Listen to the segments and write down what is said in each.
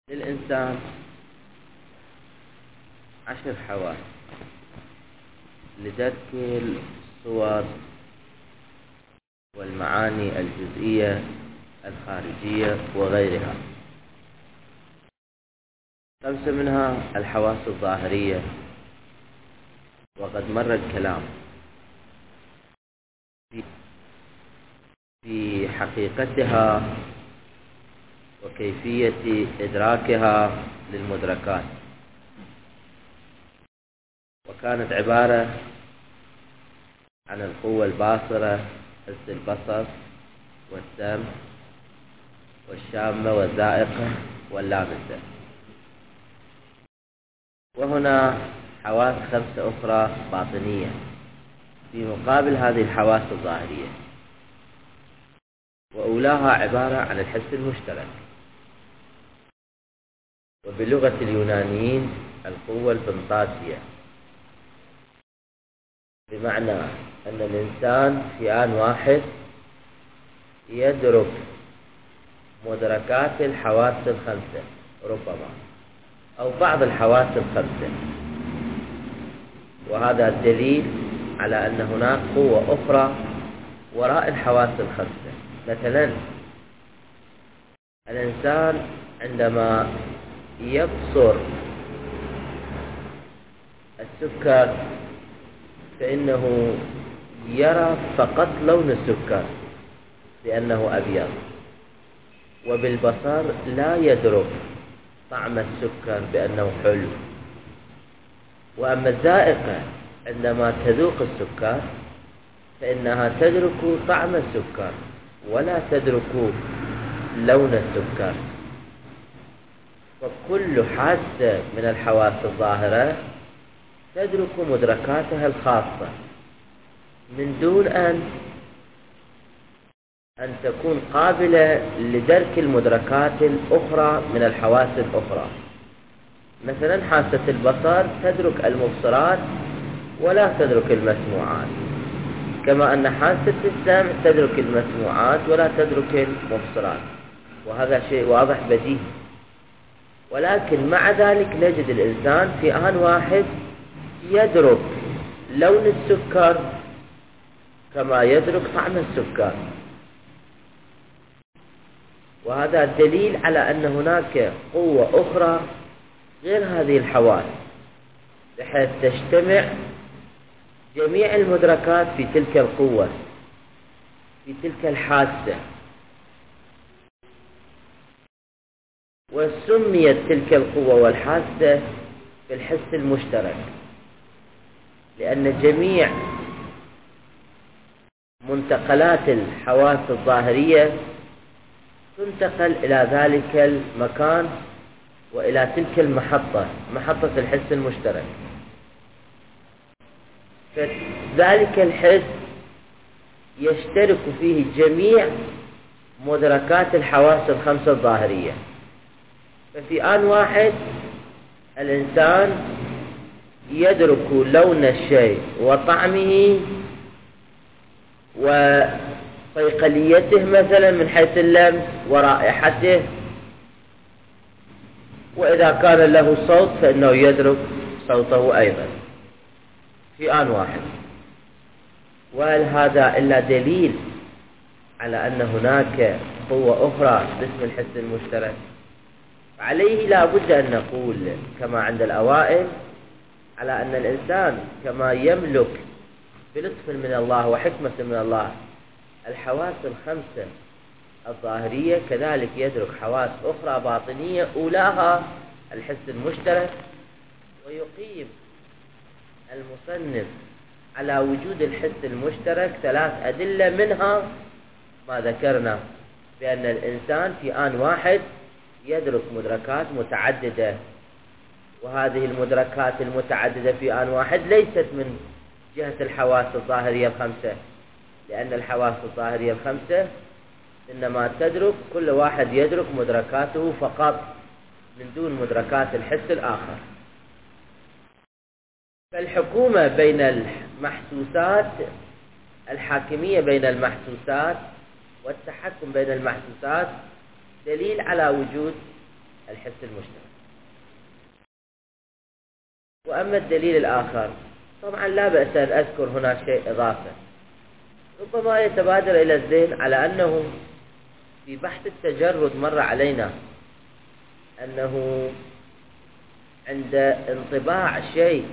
للإنسان 10 حواس لدرك الصور والمعاني الجزئية الخارجية وغيرها. 5 منها الحواس الظاهرية، وقد مر الكلام في حقيقتها وكيفية إدراكها للمدركات، وكانت عبارة عن القوة الباصرة، حس البصر والسمع والشامة والذائقة واللامسة. وهنا حواس 5 أخرى باطنية في مقابل هذه الحواس الظاهرية، وأولاها عبارة عن الحس المشترك، وبلغة اليونانيين القوة البنطاسية، بمعنى أن الإنسان في آن واحد يدرك مدركات الحواس 5 ربما، أو بعض الحواس 5، وهذا الدليل على أن هناك قوة أخرى وراء الحواس 5. مثلا الإنسان عندما يبصر السكر فإنه يرى فقط لون السكر لأنه أبيض، وبالبصر لا يدرك طعم السكر بأنه حلو. وأما الذائقة عندما تذوق السكر فإنها تدرك طعم السكر ولا تدرك لون السكر. فكل حاسة من الحواس الظاهرة تدرك مدركاتها الخاصة من دون أن تكون قابلة لدرك المدركات الأخرى من الحواس الأخرى. مثلا حاسة البصر تدرك المبصرات ولا تدرك المسموعات، كما أن حاسة السمع تدرك المسموعات ولا تدرك المبصرات، وهذا شيء واضح بديهي. ولكن مع ذلك نجد الإنسان في آن واحد يدرك لون السكر كما يدرك طعم السكر، وهذا دليل على أن هناك قوة أخرى غير هذه الحواس، بحيث تجتمع جميع المدركات في تلك القوة، في تلك الحاسة. وسميت تلك القوة والحاسة بالحس المشترك، لأن جميع منتقلات الحواس الظاهرية تنتقل إلى ذلك المكان وإلى تلك المحطة، محطة الحس المشترك. فذلك الحس يشترك فيه جميع مدركات الحواس 5 الظاهرية. ففي آن واحد الإنسان يدرك لون الشيء وطعمه وصيقليته مثلا من حيث اللمس ورائحته، وإذا كان له صوت فإنه يدرك صوته أيضا في آن واحد. وهل هذا إلا دليل على أن هناك قوة أخرى باسم الحس المشترك؟ عليه لا بد أن نقول كما عند الأوائل على أن الإنسان كما يملك بلطف من الله وحكمة من الله الحواس 5 الظاهرية، كذلك يدرك حواس أخرى باطنية أولاها الحس المشترك. ويقيم المصنف على وجود الحس المشترك 3 أدلة، منها ما ذكرنا بأن الإنسان في آن واحد يدرك مدركات متعددة، وهذه المدركات المتعددة في آن واحد ليست من جهة الحواس الظاهرية 5، لأن الحواس الظاهرية 5 إنما تدرك، كل واحد يدرك مدركاته فقط من دون مدركات الحس الآخر. فالحكومة بين المحسوسات، الحاكمية بين المحسوسات والتحكم بين المحسوسات دليل على وجود الحس المشترك. وأما الدليل الآخر طبعا لا بأس أن أذكر هنا شيء إضافة ربما يتبادر إلى الذهن، على أنه في بحث التجرد مر علينا أنه عند انطباع شيء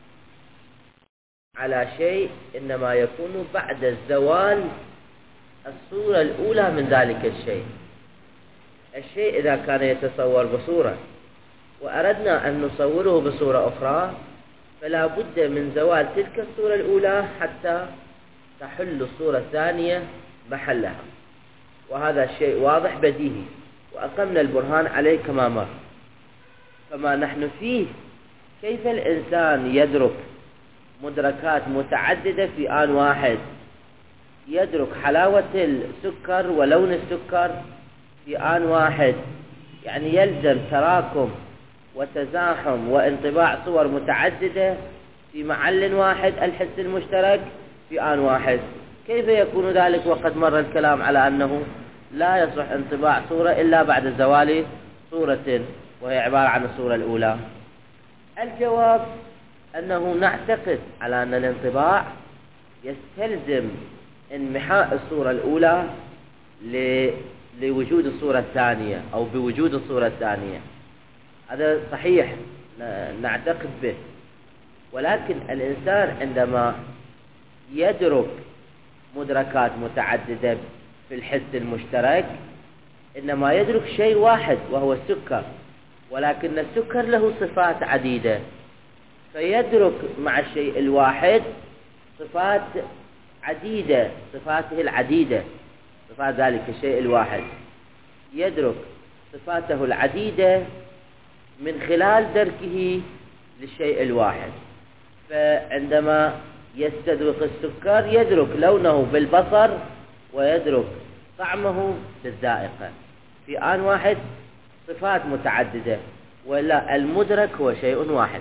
على شيء إنما يكون بعد زوال الصورة الأولى من ذلك الشيء. الشيء إذا كان يتصور بصورة وأردنا أن نصوره بصورة أخرى فلا بد من زوال تلك الصورة الأولى حتى تحل الصورة الثانية محلها، وهذا الشيء واضح بديهي وأقمنا البرهان عليه كما مر. فما نحن فيه كيف الإنسان يدرك مدركات متعددة في آن واحد، يدرك حلاوة السكر ولون السكر في آن واحد، يعني يلزم تراكم وتزاحم وانطباع صور متعددة في محل واحد الحس المشترك في آن واحد. كيف يكون ذلك وقد مر الكلام على أنه لا يصح انطباع صورة إلا بعد زوال صورة وهي عبارة عن الصورة الأولى؟ الجواب أنه نعتقد على أن الانطباع يستلزم انمحاء الصورة الأولى لوجود الصورة الثانية أو بوجود الصورة الثانية. هذا صحيح نعتقد به، ولكن الإنسان عندما يدرك مدركات متعددة في الحس المشترك إنما يدرك شيء واحد وهو السكر، ولكن السكر له صفات عديدة، فيدرك مع الشيء الواحد صفات عديدة، صفاته العديدة، صفات ذلك الشيء الواحد يدرك صفاته العديدة من خلال دركه للشيء الواحد. فعندما يستدرك السكر يدرك لونه بالبصر ويدرك طعمه بالذائقة في آن واحد، صفات متعددة، ولا المدرك هو شيء واحد.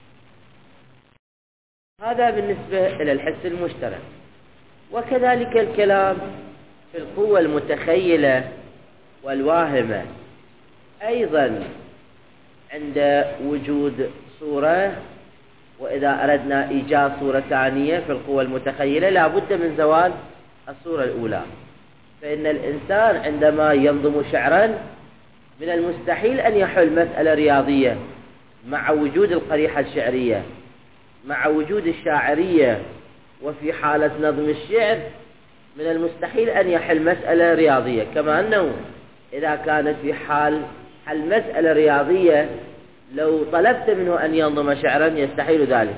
هذا بالنسبة إلى الحس المشترك. وكذلك الكلام في القوة المتخيلة والواهمة أيضا عند وجود صورة، وإذا أردنا إيجاد صورة ثانية في القوة المتخيلة لا بد من زوال الصورة الأولى. فإن الإنسان عندما ينظم شعرا من المستحيل أن يحل مسألة رياضية مع وجود القريحة الشعرية مع وجود الشاعرية، وفي حالة نظم الشعر من المستحيل أن يحل مسألة رياضية، كما أنه إذا كانت في حل مسألة رياضية لو طلبت منه أن ينظم شعرا يستحيل ذلك،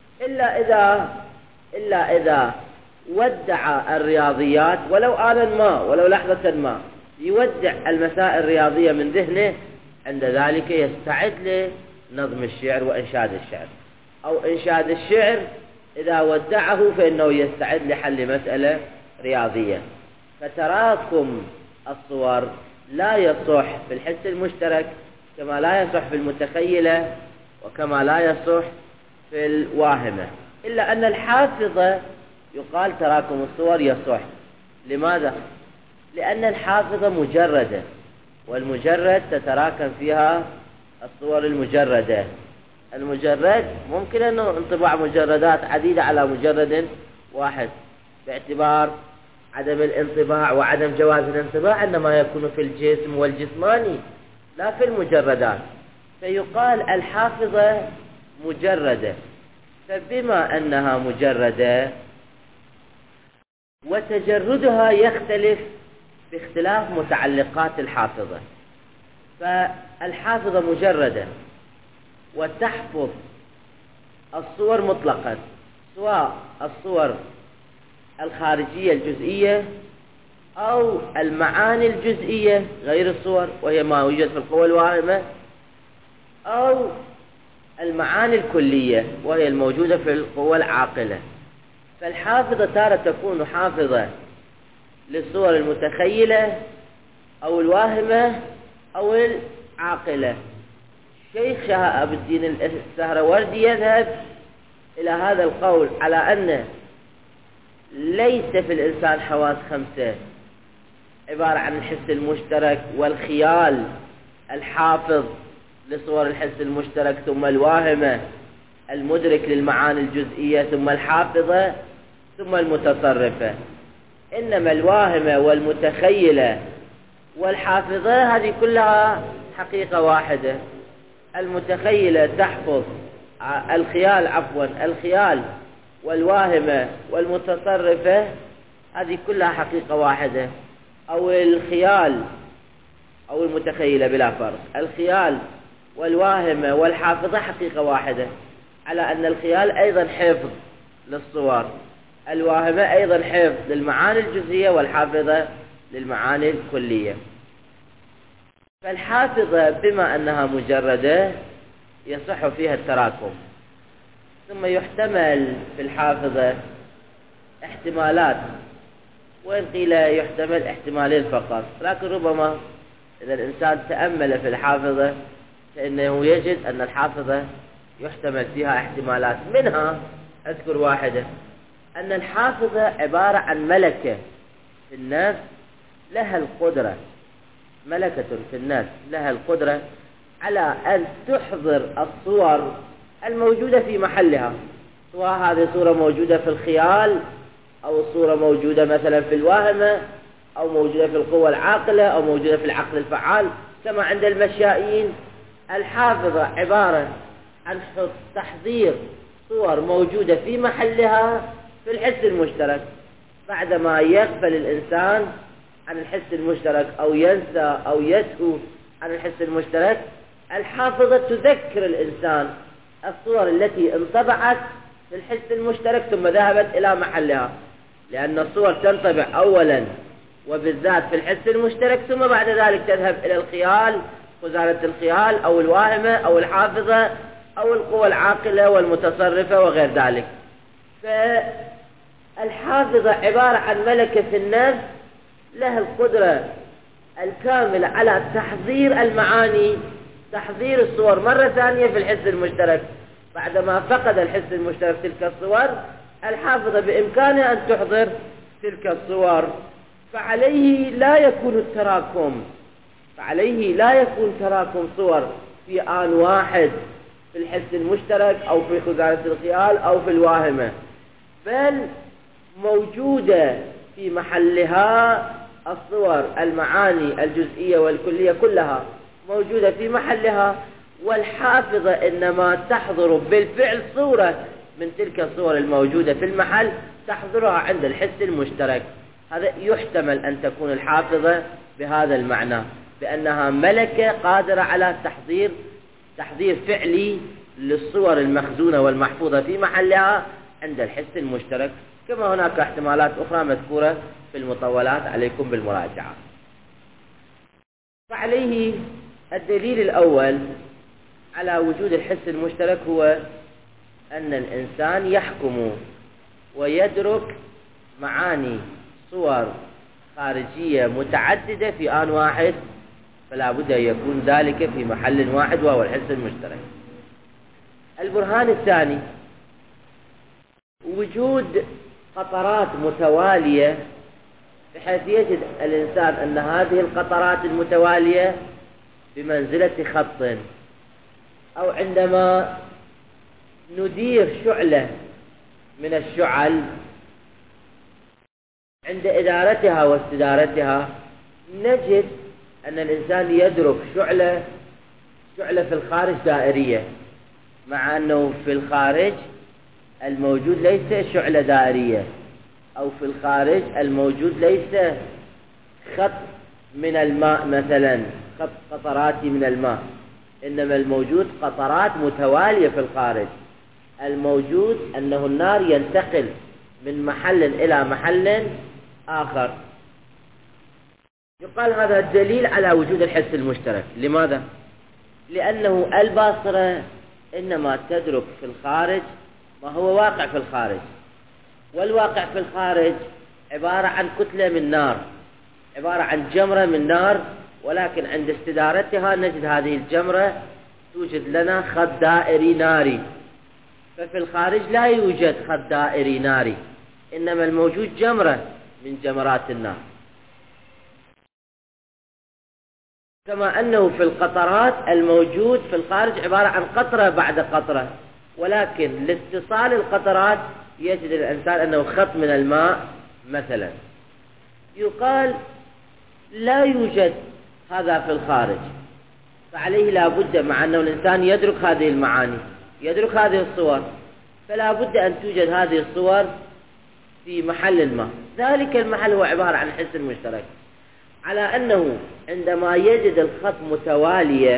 إلا إذا ودع الرياضيات ولو آنا ما ولو لحظة ما، يودع المسائل الرياضية من ذهنه، عند ذلك يستعد لنظم الشعر وإنشاد الشعر، أو إنشاد الشعر إذا ودعه فإنه يستعد لحل مسألة رياضية. فتراكم الصور لا يصح في الحس المشترك كما لا يصح في المتخيلة وكما لا يصح في الواهمة، إلا أن الحافظة يقال تراكم الصور يصح. لماذا؟ لأن الحافظة مجردة، والمجرد تتراكم فيها الصور المجردة. المجرد ممكن أنه انطباع مجردات عديدة على مجرد واحد، باعتبار عدم الانطباع وعدم جواز الانطباع إنما يكون في الجسم والجسماني لا في المجردات، فيقال الحافظة مجردة. فبما أنها مجردة وتجردها يختلف باختلاف متعلقات الحافظة، فالحافظة مجردة وتحفظ الصور مطلقا، سواء الصور الخارجية الجزئية أو المعاني الجزئية غير الصور وهي ما يوجد في القوى الواهمة، أو المعاني الكلية وهي الموجودة في القوى العاقلة. فالحافظة تارة تكون حافظة للصور المتخيلة أو الواهمة أو العاقلة. شيخ شهاب الدين السهروردي يذهب إلى هذا القول على أن ليس في الإنسان حواس خمسة عبارة عن الحس المشترك والخيال الحافظ لصور الحس المشترك، ثم الواهمة المدرك للمعاني الجزئية، ثم الحافظة، ثم المتصرفة. إنما الواهمة والمتخيلة والحافظة هذه كلها حقيقة واحدة. المتخيلة تحفظ الخيال والواهمة والمتصرفة هذه كلها حقيقة واحدة، أو الخيال أو المتخيلة بلا فرق. الخيال والواهمة والحافظة حقيقة واحدة، على أن الخيال أيضا حفظ للصور، الواهمة أيضا حفظ للمعاني الجزئية، والحافظة للمعاني الكلية. فالحافظة بما أنها مجردة يصح فيها التراكم. ثم يحتمل في الحافظة احتمالات، وإن قيل يحتمل احتمالين فقط، لكن ربما إذا الإنسان تأمل في الحافظة فإنه يجد أن الحافظة يحتمل فيها احتمالات. منها أذكر واحدة، أن الحافظة عبارة عن ملكة في النفس لها القدرة، ملكة في النفس لها القدرة على أن تحضر الصور الموجودة في محلها، سواء هذه صورة موجودة في الخيال، أو الصورة موجودة مثلا في الواهمة، أو موجودة في القوة العاقلة، أو موجودة في العقل الفعال كما عند المشائين. الحافظة عبارة عن تحضير صور موجودة في محلها في الحس المشترك. بعدما يغفل الإنسان عن الحس المشترك، أو ينسى أو يسهو عن الحس المشترك، الحافظة تذكر الإنسان الصور التي انطبعت في الحس المشترك ثم ذهبت إلى محلها، لأن الصور تنطبع أولا وبالذات في الحس المشترك، ثم بعد ذلك تذهب إلى الخيال، خزانة الخيال، أو الواهمة، أو الحافظة، أو القوى العاقلة والمتصرفة وغير ذلك. فالحافظة عبارة عن ملكة في النفس لها القدرة الكاملة على تحضير المعاني، تحضير الصور مرة ثانية في الحس المشترك. بعدما فقد الحس المشترك تلك الصور، الحافظة بإمكانها أن تحضر تلك الصور، فعليه لا يكون تراكم صور في آن واحد في الحس المشترك، أو في خزانة الخيال، أو في الواهمة، بل موجودة في محلها الصور، المعاني الجزئية والكلية كلها موجودة في محلها، والحافظة إنما تحضر بالفعل صورة من تلك الصور الموجودة في المحل، تحضرها عند الحس المشترك. هذا يحتمل أن تكون الحافظة بهذا المعنى، بأنها ملكة قادرة على تحضير فعلي للصور المخزونة والمحفوظة في محلها عند الحس المشترك، كما هناك احتمالات أخرى مذكورة في المطولات، عليكم بالمراجعة. فعليه الدليل الأول على وجود الحس المشترك هو أن الإنسان يحكم ويدرك معاني صور خارجية متعددة في آن واحد، فلا بد أن يكون ذلك في محل واحد وهو الحس المشترك. البرهان الثاني وجود قطرات متوالية، بحيث يجد الإنسان أن هذه القطرات المتوالية بمنزلة خط، أو عندما ندير شعلة من الشعل عند إدارتها واستدارتها، نجد أن الإنسان يدرك شعلة في الخارج دائرية، مع أنه في الخارج الموجود ليس شعلة دائرية، أو في الخارج الموجود ليس خط من الماء مثلا، خط قطرات من الماء، إنما الموجود قطرات متوالية في الخارج. الموجود أنه النار ينتقل من محل إلى محل آخر. يقال هذا الدليل على وجود الحس المشترك. لماذا؟ لأنه الباصرة إنما تدرك في الخارج ما هو واقع في الخارج، والواقع في الخارج عبارة عن كتلة من نار، عبارة عن جمرة من نار، ولكن عند استدارتها نجد هذه الجمرة توجد لنا خط دائري ناري. ففي الخارج لا يوجد خط دائري ناري، إنما الموجود جمرة من جمرات النار. كما أنه في القطرات الموجود في الخارج عبارة عن قطرة بعد قطرة، ولكن لاتصال القطرات يجد الإنسان أنه خط من الماء مثلا. يقال لا يوجد هذا في الخارج، فعليه لا بد، مع أنه الإنسان يدرك هذه المعاني، يدرك هذه الصور، فلا بد أن توجد هذه الصور في محل الماء. ذلك المحل هو عبارة عن حس مشترك، على أنه عندما يجد الخط متوالية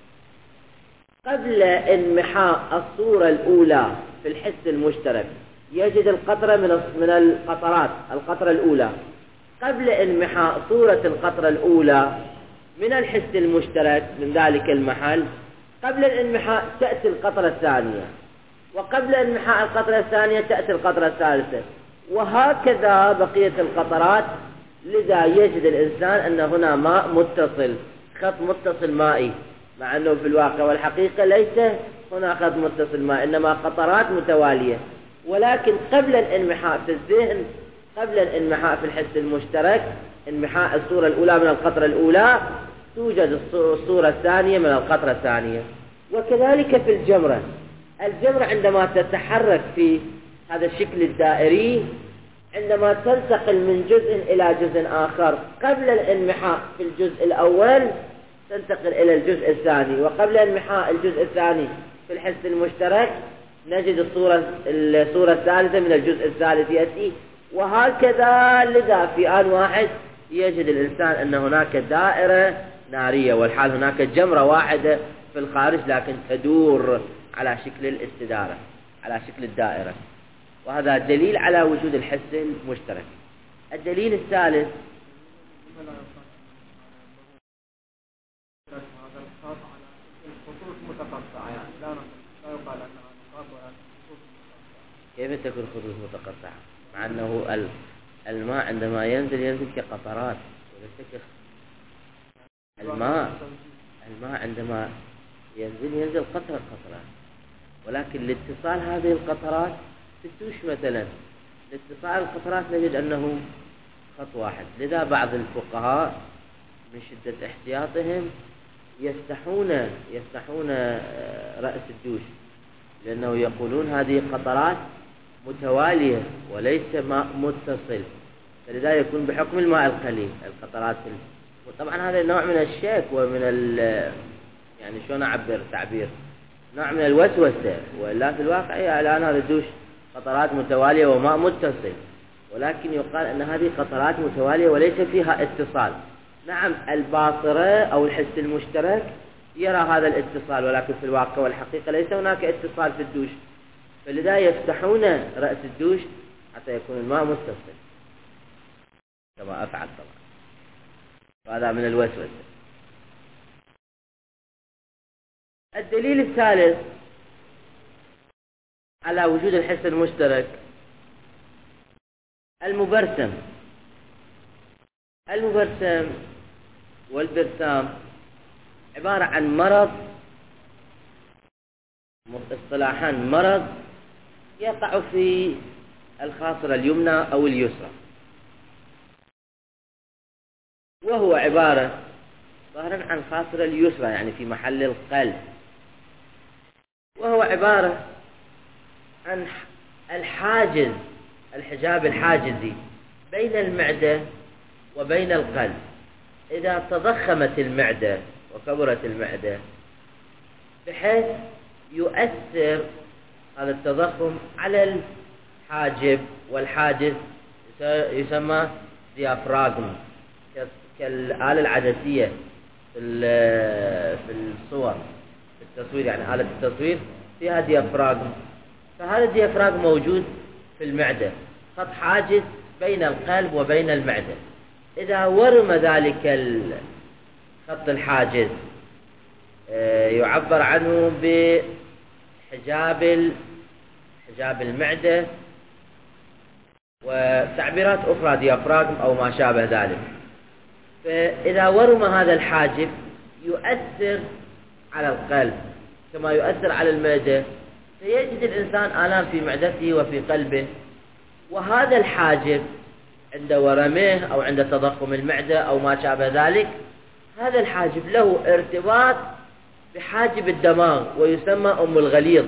قبل انمحاء الصورة الأولى في الحس المشترك، يجد القطرة من القطرات، القطرة الأولى قبل انمحاء صورة القطرة الأولى من الحس المشترك من ذلك المحل، قبل الانمحاء تأتي القطرة الثانية، وقبل انمحاء القطرة الثانية تأتي القطرة الثالثة، وهكذا بقية القطرات. لذا يجد الإنسان أن هنا ماء متصل، خط متصل مائي، مع أنه في الواقع والحقيقة ليس هنا خط متصل مائي، إنما قطرات متوالية. ولكن قبل الانمحاء في الذهن، قبل الانمحاء في الحس المشترك، انمحاء الصورة الأولى من القطرة الأولى، توجد الصورة الثانية من القطرة الثانية. وكذلك في الجمرة، الجمرة عندما تتحرك في هذا الشكل الدائري، عندما تنتقل من جزء إلى جزء آخر، قبل الانمحاء في الجزء الأول تنتقل إلى الجزء الثاني، وقبل انمحاء الجزء الثاني في الحس المشترك نجد الصورة الثالثة من الجزء الثالث يأتي، وهكذا. لذا في آن واحد يجد الإنسان أن هناك دائرة نارية، والحال هناك جمرة واحدة في الخارج لكن تدور على شكل الاستدارة، على شكل الدائرة. وهذا دليل على وجود الحس المشترك. الدليل الثالث كيف تكون خطوط متقطعة مع أنه الماء عندما ينزل كقطرات وليس الماء عندما ينزل قطرة، ولكن لاتصال هذه القطرات بالدوش مثلا، لاتصال القطرات نجد أنه خط واحد. لذا بعض الفقهاء من شدة احتياطهم يفتحون رأس الدوش، لأنه يقولون هذه قطرات متوالية وليس ماء متصل، فلذا يكون بحكم الماء القليل القطرات. وطبعا هذا نوع من الشك ومن يعني شلون أعبر تعبير، نوع من الوسوسة، ولا في الواقع الآن هذا الدوش قطرات متوالية وماء متصل، ولكن يقال أن هذه قطرات متوالية وليس فيها اتصال. نعم الباصرة أو الحس المشترك يرى هذا الاتصال، ولكن في الواقع والحقيقة ليس هناك اتصال في الدوش، فلذا يفتحون رأس الدوش حتى يكون الماء متصل كما أفعل طبعا، وهذا من الوسوسة. الدليل الثالث على وجود الحس المشترك المبرسم والبرسام عبارة عن مرض، اصطلاحا مرض يقع في الخاصرة اليمنى أو اليسرى، وهو عبارة ظاهرا عن خاصرة اليسرى يعني في محل القلب، وهو عبارة عن الحجاب الحاجزي بين المعدة وبين القلب. إذا تضخمت المعدة وكبرت المعدة بحيث يؤثر هذا التضخم على الحاجب، والحاجز يسمى ديافراغم كالآلة العدسية في الصور، في التصوير، يعني آلة التصوير فيها ديافراغم، فهذا الديافراغم موجود في المعدة، خط حاجز بين القلب وبين المعدة. إذا ورم ذلك الخط الحاجز يعبر عنه بحجاب المعدة وتعبيرات أخرى ديافراغم أو ما شابه ذلك. فإذا ورم هذا الحاجب يؤثر على القلب كما يؤثر على المعدة، فيجد الإنسان آلام في معدته وفي قلبه. وهذا الحاجب عند ورمه أو عند تضخم المعدة أو ما شابه ذلك، هذا الحاجب له ارتباط بحاجب الدماغ ويسمى أم الغليظ.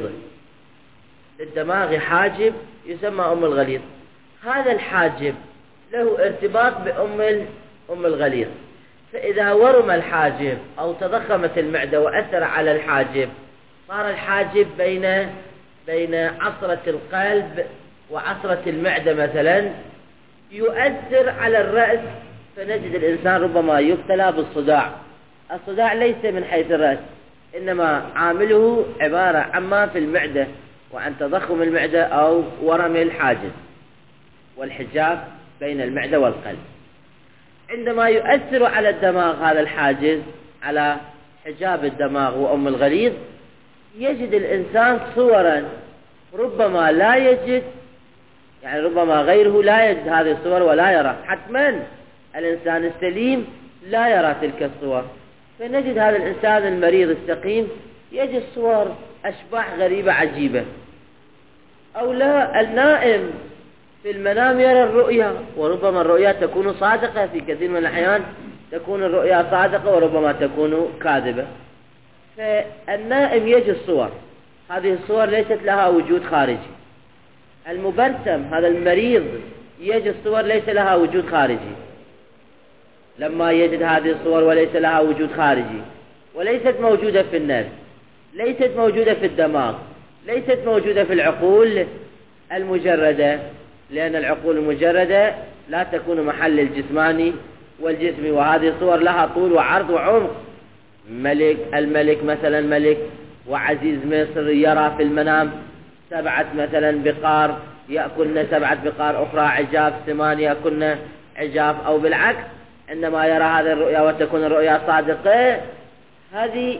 للدماغ حاجب يسمى أم الغليظ. هذا الحاجب له ارتباط أم الغليظ. فإذا ورم الحاجب أو تضخمت المعدة وأثر على الحاجب، صار الحاجب بين عصرة القلب وعصرة المعدة مثلا، يؤثر على الرأس، فنجد الإنسان ربما يبتلى بالصداع. الصداع ليس من حيث الرأس، إنما عامله عبارة عما في المعدة وعن تضخم المعدة أو ورم الحاجز والحجاب بين المعدة والقلب. عندما يؤثر على الدماغ هذا الحاجز على حجاب الدماغ وأم الغليظ، يجد الإنسان صورا ربما لا يجد، يعني ربما غيره لا يجد هذه الصور ولا يرى. حتما الإنسان السليم لا يرى تلك الصور، فنجد هذا الإنسان المريض السقيم يجد صور أشباح غريبة عجيبة. أو لا، النائم في المنام يرى الرؤيا، وربما الرؤيا تكون صادقة، في كثير من الأحيان تكون الرؤيا صادقة وربما تكون كاذبة. فالنائم يجد صور، هذه الصور ليست لها وجود خارجي. المبرسم هذا المريض يجد صور ليس لها وجود خارجي. لما يجد هذه الصور وليس لها وجود خارجي، وليست موجودة في النفس، ليست موجودة في الدماغ، ليست موجودة في العقول المجردة، لأن العقول المجردة لا تكون محل الجسماني والجسمي، وهذه الصور لها طول وعرض وعمق. الملك مثلا، ملك وعزيز مصر يرى في المنام 7 مثلا بقار يأكلن 7 بقار أخرى عجاف 8 يأكلن عجاف، أو بالعكس. عندما يرى هذه الرؤيا وتكون الرؤيا صادقة، هذه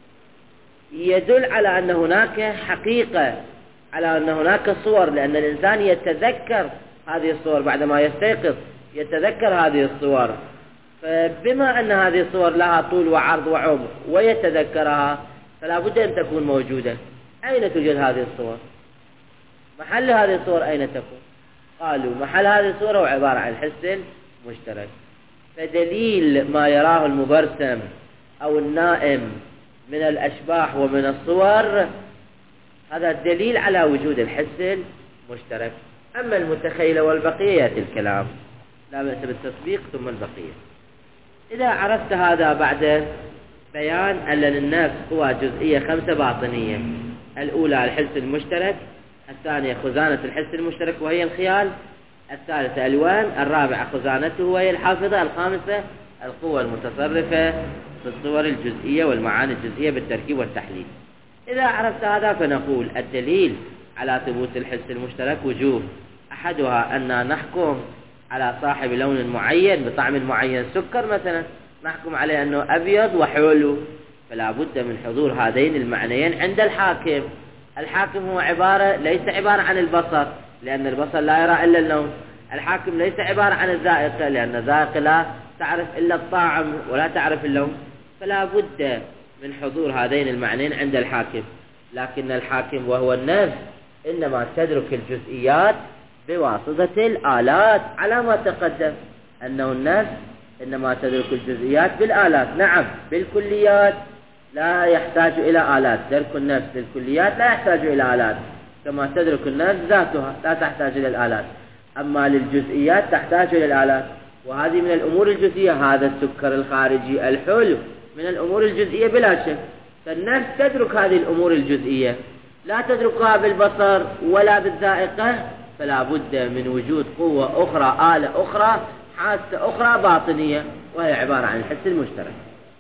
يدل على أن هناك حقيقة، على أن هناك صور، لأن الإنسان يتذكر هذه الصور بعدما يستيقظ، يتذكر هذه الصور. فبما أن هذه الصور لها طول وعرض وعمق ويتذكرها، فلا بد أن تكون موجودة. أين توجد هذه الصور؟ محل هذه الصور أين تكون؟ قالوا محل هذه الصور هو عبارة عن الحس المشترك. فدليل ما يراه المبرسم أو النائم من الأشباح ومن الصور، هذا الدليل على وجود الحس المشترك. أما المتخيلة والبقية يأتي الكلام، لا بأس بالتطبيق ثم البقية. إذا عرفت هذا بعد بيان أن للنفس قوى جزئية 5 باطنية: الأولى الحس المشترك، الثانية خزانة الحس المشترك وهي الخيال، الثالثة ألوان، الرابعة خزانته وهي الحافظة، الخامسة القوة المتصرفة في الصور الجزئية والمعاني الجزئية بالتركيب والتحليل. إذا عرفت هذا فنقول الدليل على ثبوت الحس المشترك وجوه: أحدها أن نحكم على صاحب لون معين بطعم معين، سكر مثلا، نحكم عليه أنه أبيض وحلو، فلا بد من حضور هذين المعنيين عند الحاكم. الحاكم هو ليس عبارة عن البصر، لأن البصر لا يرى إلا اللون. الحاكم ليس عبارة عن الذائقة، لأن الذائقة لا تعرف إلا الطعم ولا تعرف اللون. فلا بد من حضور هذين المعنيين عند الحاكم. لكن الحاكم وهو النفس إنما تدرك الجزئيات بواسطة الآلات، على ما تقدم أنه النفس إنما تدرك الجزئيات بالآلات. نعم، بالكليات لا يحتاج إلى آلات، درك النفس بالكليات لا يحتاج إلى آلات، كما تدرك النفس ذاتها لا تحتاج إلى الآلات. أما للجزئيات تحتاج إلى الآلات، وهذه من الأمور الجزئية. هذا السكر الخارجي الحلو من الأمور الجزئية بلا شك. فالنفس تدرك هذه الأمور الجزئية، لا تدركها بالبصر ولا بالذائقة، فلا بد من وجود قوة أخرى، آلة أخرى، حاسة أخرى باطنية، وهي عبارة عن الحس المشترك.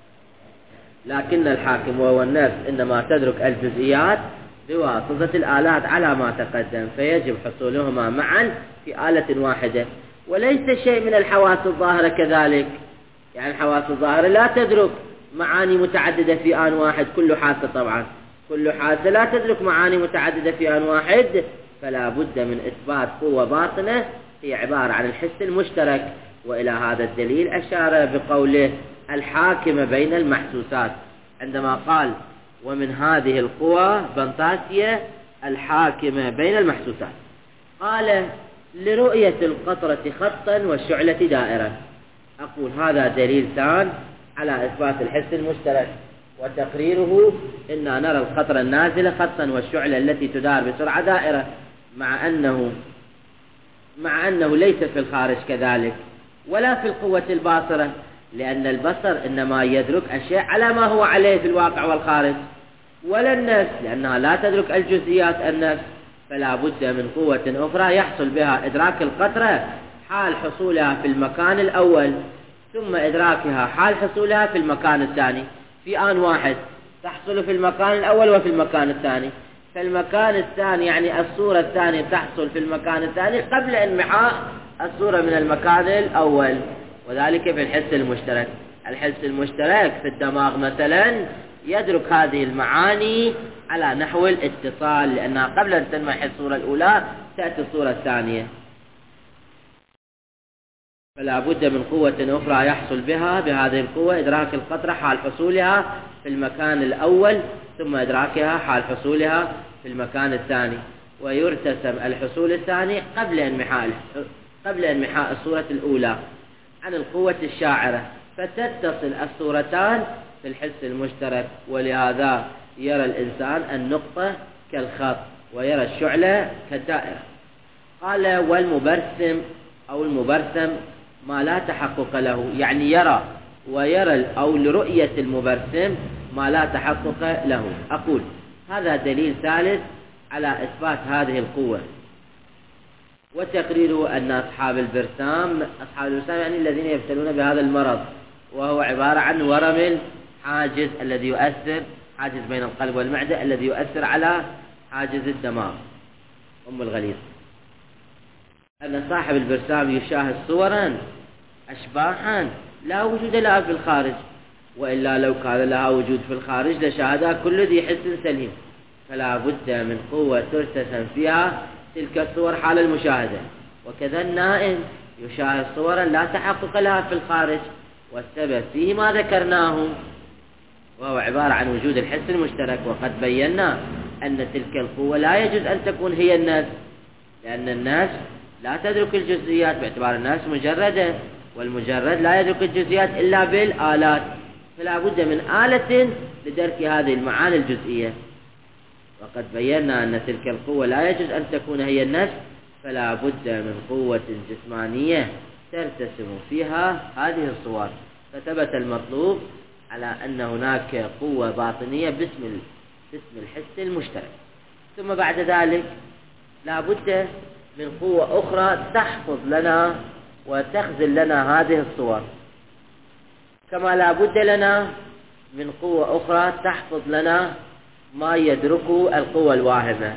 لكن الحاكم وهو النفس إنما تدرك الجزئيات بواسطة الآلات على ما تقدم، فيجب حصولهما معا في آلة واحدة. وليس شيء من الحواس الظاهرة كذلك، يعني الحواس الظاهرة لا تدرك معاني متعددة في آن واحد. كل حاسة طبعا، كل حاسة لا تدرك معاني متعددة في آن واحد، فلا بد من إثبات قوة باطنة هي عبارة عن الحس المشترك. وإلى هذا الدليل أشار بقوله الحاكم بين المحسوسات، عندما قال ومن هذه القوى بنطاسية الحاكمة بين المحسوسات. قال لرؤية القطرة خطا والشعلة دائرة. أقول هذا دليل ثان على إثبات الحس المشترك. وتقريره إن نرى القطرة النازلة خطا والشعلة التي تدار بسرعة دائرة، مع أنه ليس في الخارج كذلك ولا في القوة الباصرة، لأن البصر إنما يدرك أشياء على ما هو عليه في الواقع والخارج، ولا النفس لأنها لا تدرك الجزئيات النفس، فلا بد من قوة أخرى يحصل بها إدراك القطرة حال حصولها في المكان الأول، ثم إدراكها حال حصولها في المكان الثاني في آن واحد، تحصل في المكان الأول وفي المكان الثاني. فالمكان الثاني يعني الصورة الثانية تحصل في المكان الثاني قبل انمحاء الصورة من المكان الأول، وذلك في الحس المشترك. الحس المشترك في الدماغ مثلا يدرك هذه المعاني على نحو الاتصال، لأنها قبل أن تنمحي الصورة الأولى تأتي الصورة الثانية. فلا بد من قوة أخرى يحصل بها بهذه القوة إدراك القطرة حال حصولها في المكان الأول، ثم إدراكها حال حصولها في المكان الثاني، ويرتسم الحصول الثاني قبل انمحاء الصورة الأولى عن القوة الشاعرة، فتتصل الصورتان في الحس المشترك. ولهذا يرى الإنسان النقطة كالخط ويرى الشعلة كالدائرة. قال والمبرسم أو المبرسم ما لا تحقق له، يعني يرى ويرى أو لرؤية المبرسم ما لا تحقق له. أقول هذا دليل ثالث على إثبات هذه القوة. وتقريره أن أصحاب البرسام يعني الذين يبتلون بهذا المرض، وهو عبارة عن ورم الحاجز الذي يؤثر، حاجز بين القلب والمعدة الذي يؤثر على حاجز الدماغ الغليظ، أن صاحب البرسام يشاهد صورا أشباحا لا وجود لها في الخارج، وإلا لو كان لها وجود في الخارج لشاهدها كل ذي حس سليم، فلا بد من قوة ترتسم فيها تلك الصور حال المشاهدة. وكذا النائم يشاهد صورا لا تحقق لها في الخارج، والسبب فيه ما ذكرناه، وهو عبارة عن وجود الحس المشترك. وقد بينا أن تلك القوة لا يجوز أن تكون هي النفس، لأن النفس لا تدرك الجزئيات باعتبار النفس مجردة، والمجرد لا يدرك الجزئيات إلا بالآلات، فلا بد من آلة لدرك هذه المعاني الجزئية. وقد بينا أن تلك القوة لا يجوز أن تكون هي النفس، فلا بد من قوة جسمانية ترتسم فيها هذه الصور. فثبت المطلوب على أن هناك قوة باطنية باسم الحس المشترك. ثم بعد ذلك لا بد من قوة أخرى تحفظ لنا وتخزن لنا هذه الصور، كما لا بد لنا من قوة أخرى تحفظ لنا ما يدركه القوة الواهمة.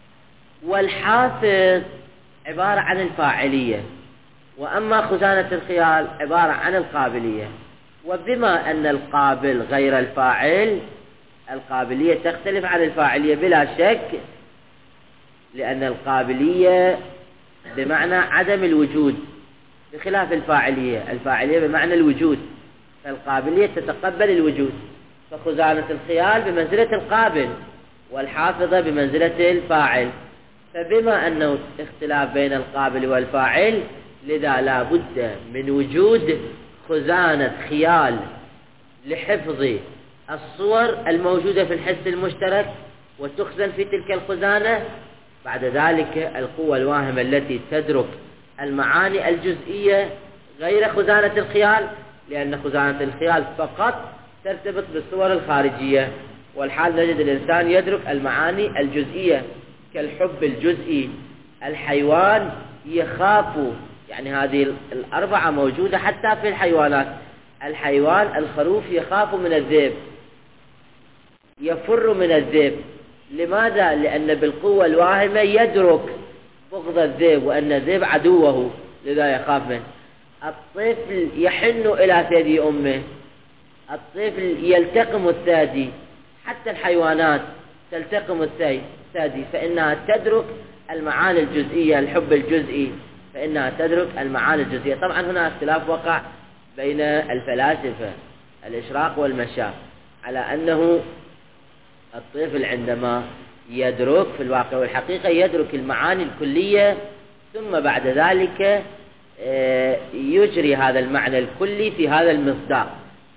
والحافظ عبارة عن الفاعلية، وأما خزانة الخيال عبارة عن القابلية. وبما أن القابل غير الفاعل، القابلية تختلف عن الفاعلية بلا شك، لأن القابلية بمعنى عدم الوجود بخلاف الفاعلية بمعنى الوجود، فالقابلية تتقبل الوجود. فخزانة الخيال بمنزلة القابل، والحافظة بمنزلة الفاعل. فبما أنه اختلاف بين القابل والفاعل، لذا لا بد من وجود خزانة خيال لحفظ الصور الموجودة في الحس المشترك وتخزن في تلك الخزانة. بعد ذلك القوة الواهمة التي تدرك المعاني الجزئية غير خزانة الخيال، لأن خزانة الخيال فقط ترتبط بالصور الخارجية، والحال نجد الإنسان يدرك المعاني الجزئية كالحب الجزئي. الحيوان يخاف، يعني هذه الأربعة موجودة حتى في الحيوانات. الحيوان الخروف يخاف من الذئب، يفر من الذئب. لماذا؟ لأن بالقوة الواهمة يدرك بغض الذئب وأن الذئب عدوه، لذا يخاف منه. الطفل يحن إلى ثدي أمه، الطفل يلتقم الثدي، حتى الحيوانات تلتقم الثدي، فإنها تدرك المعاني الجزئية. الحب الجزئي فإنها تدرك المعاني الجزئية. طبعا هنا اختلاف وقع بين الفلاسفة الإشراق والمشاق على أنه الطفل عندما يدرك في الواقع والحقيقة يدرك المعاني الكلية، ثم بعد ذلك يجري هذا المعنى الكلي في هذا المصداق،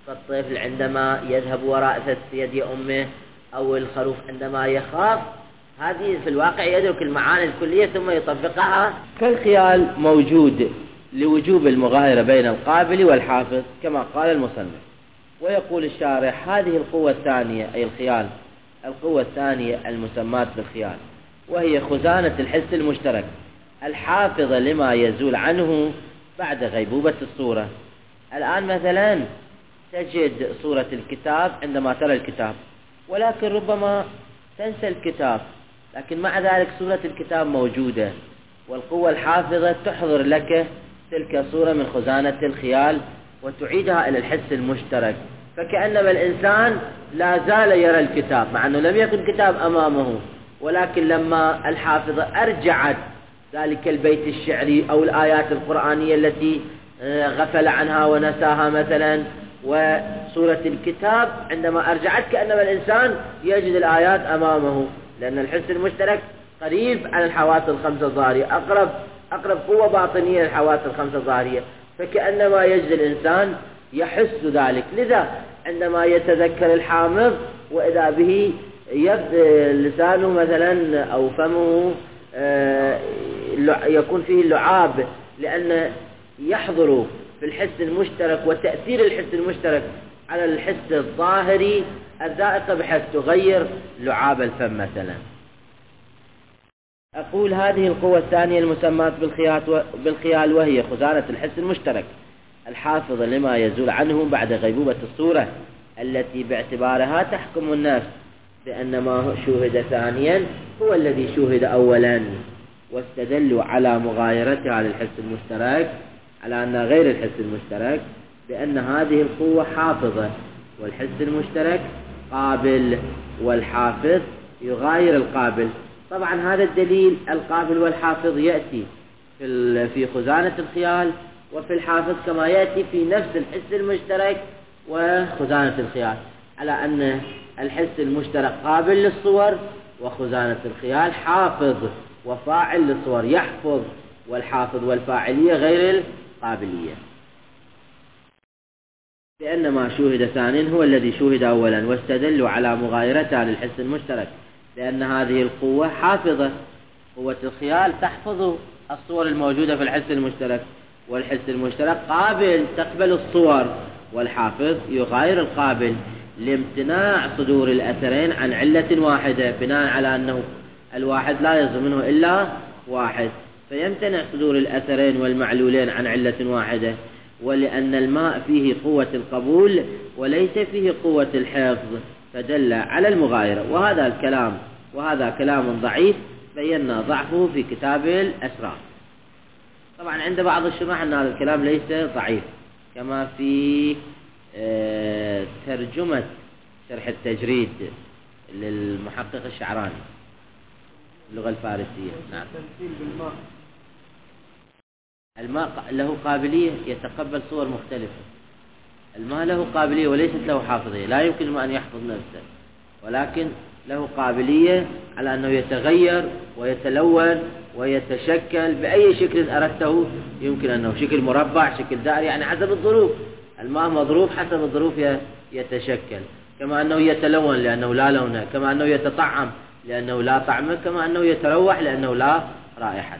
فالطفل عندما يذهب وراء ثدي أمه أو الخروف عندما يخاف، هذه في الواقع يدرك المعاني الكلية ثم يطبقها. كالخيال موجود لوجوب المغايرة بين القابل والحافظ كما قال المصنف. ويقول الشارح: هذه القوة الثانية أي الخيال، القوة الثانية المسماة بالخيال، وهي خزانة الحس المشترك الحافظة لما يزول عنه بعد غيبوبة الصورة. الآن مثلا تجد صورة الكتاب عندما ترى الكتاب، ولكن ربما تنسى الكتاب، لكن مع ذلك صورة الكتاب موجودة، والقوة الحافظة تحضر لك تلك الصورة من خزانة الخيال وتعيدها إلى الحس المشترك، فكأنما الإنسان لا زال يرى الكتاب مع أنه لم يكن كتاب أمامه، ولكن لما الحافظة أرجعت ذلك البيت الشعري أو الآيات القرآنية التي غفل عنها ونساها مثلا، وصورة الكتاب عندما أرجعت كأنما الإنسان يجد الآيات أمامه، لأن الحس المشترك قريب عن الحواس الخمسة الظاهرية، أقرب قوة باطنية للحواس الخمسة الظاهرية، فكأنما يجد الإنسان يحس ذلك. لذا عندما يتذكر الحامض وإذا به لسانه مثلا أو فمه يكون فيه اللعاب، لأن يحضر في الحس المشترك وتأثير الحس المشترك على الحس الظاهري الذائقة بحيث تغير لعاب الفم مثلا. أقول: هذه القوة الثانية المسماة بالخيال، وهي خزانة الحس المشترك الحافظة لما يزول عنه بعد غيبوبة الصورة، التي باعتبارها تحكم النفس بأن ما شوهد ثانيا هو الذي شوهد أولا، واستدلوا على مغايرتها للحس المشترك على أن غير الحس المشترك بأن هذه القوة حافظة، والحس المشترك قابل، والحافظ يغاير القابل. طبعا هذا الدليل القابل والحافظ يأتي في خزانة الخيال وفي الحافظ، كما يأتي في نفس الحس المشترك وخزانة الخيال، على أن الحس المشترك قابل للصور، وخزانة الخيال حافظ وفاعل للصور يحفظ، والحافظ والفاعلية غير القابلية، لأن ما شوهد ثانٍ هو الذي شوهد أولا. واستدلوا على مغايرتها للحس المشترك لأن هذه القوة حافظة، قوة الخيال تحفظ الصور الموجودة في الحس المشترك، والحس المشترك قابل تقبل الصور، والحافظ يغاير القابل لامتناع صدور الأثرين عن علة واحدة، بناء على أنه الواحد لا يصدر منه إلا واحد، فيمتنع صدور الأثرين والمعلولين عن علة واحدة، ولأن الماء فيه قوة القبول وليس فيه قوة الحفظ، فدل على المغايرة. وهذا كلام ضعيف بينا ضعفه في كتاب الأسرار. طبعا عند بعض الشراح أن هذا الكلام ليس ضعيف، كما في ترجمة شرح التجريد للمحقق الشعراني اللغة الفارسية. نعم. الماء له قابلية يتقبل صور مختلفة، الماء له قابلية وليست له حافظية، لا يمكن الماء أن يحفظ نفسه، ولكن له قابلية على أنه يتغير ويتلون ويتشكل بأي شكل أردته، يمكن أنه شكل مربع، شكل دائري، يعني حسب الظروف. الماء مظروف حسب الظروف يتشكل، كما أنه يتلون لأنه لا لون، كما أنه يتطعم لأنه لا طعم، كما أنه يتروح لأنه لا رائحة.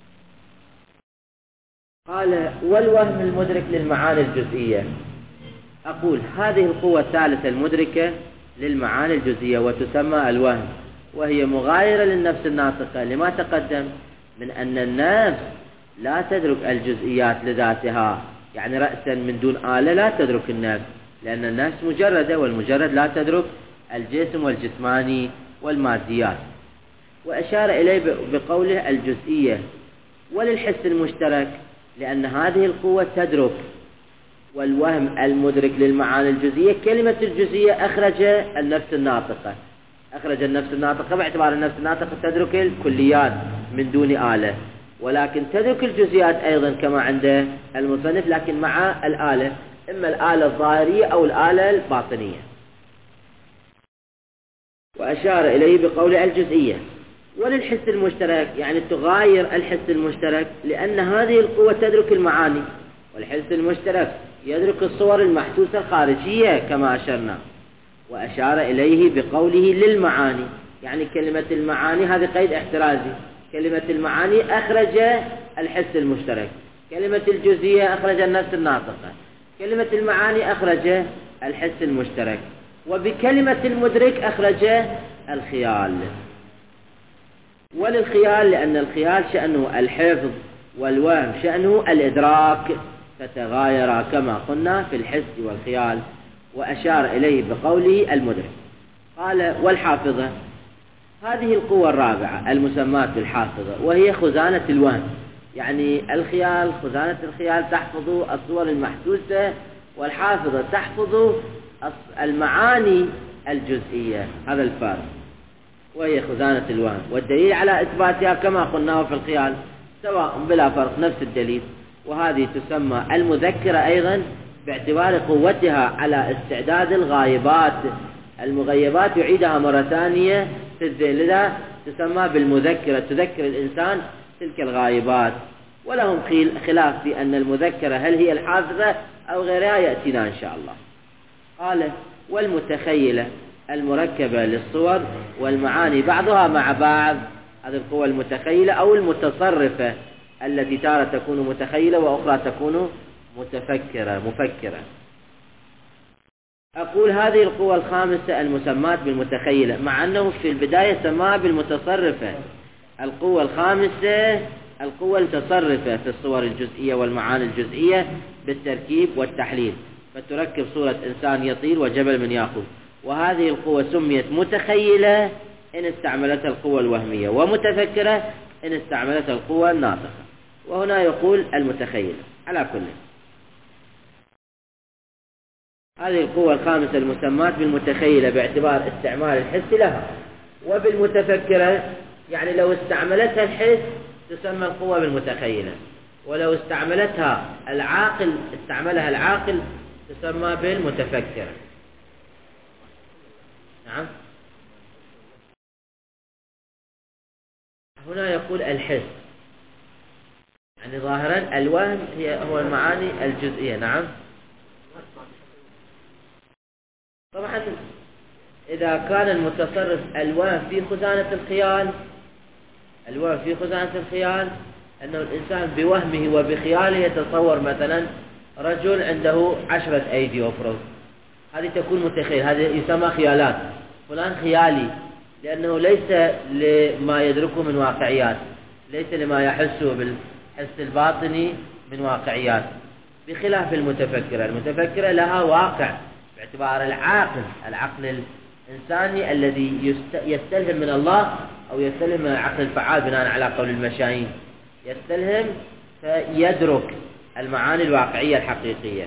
قال: والوهم المدرك للمعاني الجزئية. أقول: هذه القوة الثالثة المدركة للمعاني الجزئية وتسمى الوهم، وهي مغايرة للنفس الناطقة لما تقدم من أن النفس لا تدرك الجزئيات لذاتها، يعني رأسا من دون آلة لا تدرك النفس، لأن النفس مجردة، والمجرد لا تدرك الجسم والجسماني والماديات. وأشار إليه بقوله الجزئية. وللحس المشترك لأن هذه القوة تدرك، والوهم المدرك للمعاني الجزئية، كلمة الجزئية أخرج النفس الناطقة باعتبار النفس الناطقة تدرك الكليات من دون آلة، ولكن تدرك الجزئيات أيضا كما عند المصنف، لكن مع الآلة، إما الآلة الظاهرية أو الآلة الباطنية. وأشار إليه بقول الجزئية. وللحس المشترك يعني تغاير الحس المشترك، لأن هذه القوة تدرك المعاني، والحس المشترك يدرك الصور المحسوسة الخارجية كما أشرنا. وأشار إليه بقوله للمعاني، يعني كلمة المعاني هذا قيد احترازي. كلمة المعاني أخرج الحس المشترك، كلمة الجزئية أخرج النفس الناطقة، كلمة المعاني أخرج الحس المشترك، وبكلمة المدرك أخرج الخيال. وللخيال لأن الخيال شأنه الحفظ والوهم شأنه الإدراك، فتغايرا كما قلنا في الحس والخيال. وأشار إليه بقوله المدرك. قال والحافظة، هذه القوة الرابعة المسماة بالحافظة، وهي خزانة الوهم، يعني الخيال خزانة الخيال تحفظ الصور المحسوسة، والحافظة تحفظ المعاني الجزئية، هذا الفارق، وهي خزانة الوهم. والدليل على إثباتها كما قلنا في الخيال سواء بلا فرق نفس الدليل. وهذه تسمى المذكرة أيضا باعتبار قوتها على استعداد الغائبات، المغيبات يعيدها مرة ثانية في الذهن، لذا تسمى بالمذكرة، تذكر الإنسان تلك الغائبات. ولهم خلاف في أن المذكرة هل هي الحافظة أو غيرها، يأتينا إن شاء الله. قال والمتخيلة المركبة للصور والمعاني بعضها مع بعض، هذه القوة المتخيلة أو المتصرفة التي تارة تكون متخيلة وأخرى تكون مفكرة. أقول هذه القوة الخامسة المسماة بالمتخيلة، مع أنه في البداية سماها بالمتصرفة. القوة الخامسة القوة المتصرفة في الصور الجزئية والمعاني الجزئية بالتركيب والتحليل، فتركب صورة إنسان يطير وجبل من ياقوت. وهذه القوة سميت متخيلة إن استعملتها القوة الوهمية، ومتفكرة إن استعملتها القوة الناطقة. وهنا يقول المتخيلة. على كل، هذه القوة الخامسة المسماة بالمتخيلة باعتبار استعمال الحس لها، وبالمتفكرة يعني لو استعملتها الحس تسمى القوة بالمتخيلة، ولو استعملها العاقل تسمى بالمتفكرة. نعم، هنا يقول الحس، يعني ظاهرا الوهم هو المعاني الجزئية. نعم، طبعا إذا كان المتصرف الوهم في خزانة الخيال، أنه الإنسان بوهمه وبخياله يتصور مثلا رجل عنده 10 أيدي وفرد، هذه تكون متخيل، هذه يسمى خيالات. فلان خيالي لأنه ليس لما يدركه من واقعيات، ليس لما يحسه بالحس الباطني من واقعيات، بخلاف المتفكرة. المتفكرة لها واقع باعتبار العقل الإنساني الذي يستلهم من الله أو يستلهم من العقل الفعال بناء على قول المشايين، يستلهم فيدرك المعاني الواقعية الحقيقية.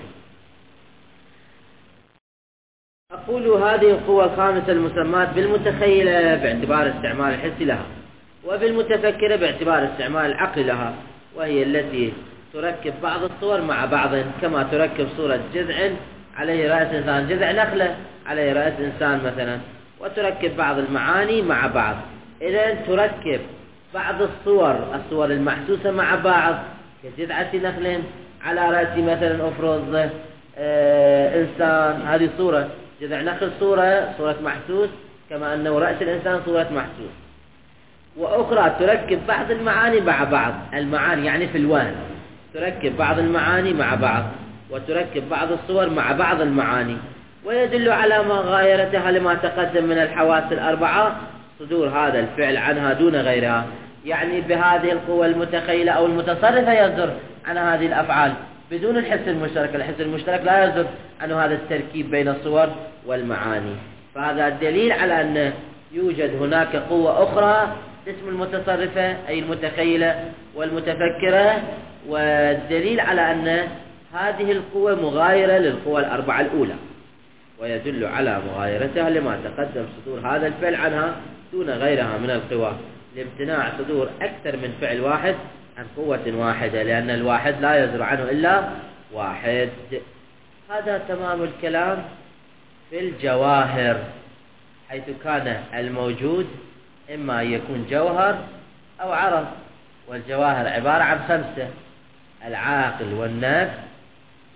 أقول هذه القوة الخامسة المسماة بالمتخيلة باعتبار استعمال الحس لها، وبالمتفكرة باعتبار استعمال العقل لها، وهي التي تركب بعض الصور مع بعض، كما تركب صورة جذع عليه رأس إنسان، جذع نخلة عليه رأس إنسان مثلا، وتركب بعض المعاني مع بعض. إذن تركب بعض الصور المحسوسة مع بعض، كجذعة نخل على رأس مثلا أفرض إنسان، هذه صورة جذع نخل، صورة محسوس، كما أنه رأس الإنسان صورة محسوس. وأخرى تركب بعض المعاني مع بعض، المعاني يعني في الوهم، تركب بعض المعاني مع بعض، وتركب بعض الصور مع بعض المعاني. ويدل على مغايرتها لما تقدم من الحواس الأربعة صدور هذا الفعل عنها دون غيرها، يعني بهذه القوة المتخيلة أو المتصرفة يصدر عن هذه الأفعال بدون الحس المشترك. الحس المشترك لا يصدر عنه هذا التركيب بين الصور والمعاني. فهذا الدليل على أن يوجد هناك قوة أخرى اسم المتصرفة أي المتخيلة والمتفكرة، والدليل على أن هذه القوة مغايرة للقوى الأربعة الأولى، ويدل على مغايرتها لما تقدم صدور هذا الفعل عنها دون غيرها من القوى، لامتناع صدور أكثر من فعل واحد عن قوة واحدة، لأن الواحد لا يصدر عنه إلا واحد. هذا تمام الكلام في الجواهر، حيث كان الموجود إما أن يكون جوهر أو عرض، والجواهر عبارة عن 5: العاقل والنفس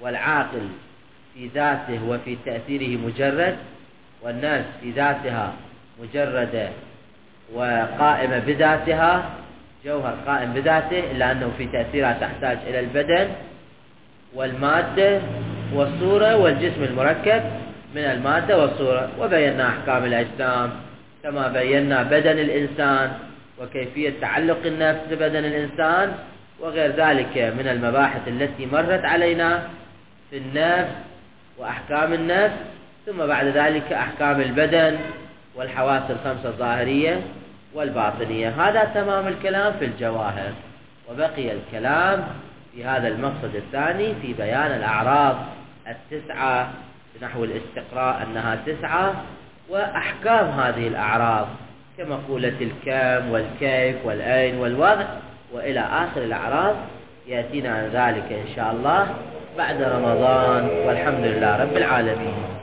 والعاقل في ذاته وفي تأثيره مجرد، والنفس في ذاتها مجردة وقائمة بذاتها، جوهر قائم بذاته، إلا أنه في تأثيرها تحتاج إلى البدن والمادة والصورة والجسم المركب من المادة والصورة. وبينا أحكام الأجسام كما بينا بدن الإنسان وكيفية تعلق النفس ببدن الإنسان وغير ذلك من المباحث التي مرت علينا في النفس وأحكام النفس، ثم بعد ذلك أحكام البدن والحواس الخمسة الظاهرية والباطنية. هذا تمام الكلام في الجواهر، وبقي الكلام في هذا المقصد الثاني في بيان الأعراض التسعة بنحو الاستقراء أنها 9، وأحكام هذه الأعراض كمقولة الكم والكيف والأين والوضع وإلى آخر الأعراض. يأتينا عن ذلك إن شاء الله بعد رمضان، والحمد لله رب العالمين.